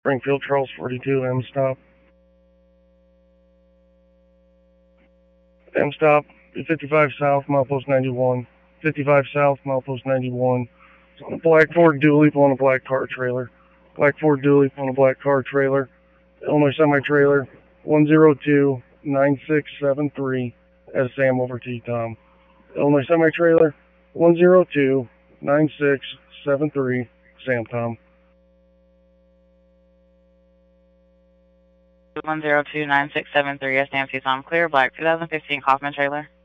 Springfield Charles 42, M-Stop. M-Stop, 55 South, milepost 91. 55 South, milepost 91. It's on a black Ford dually pulling a black car trailer. Black Ford dually pulling a black car trailer. Illinois semi-trailer, 102-9673, as Sam over T Tom. Illinois semi-trailer, 102-9673, Sam Tom. 102-9673, Sam T Tom, clear, black 2015 Kaufman trailer.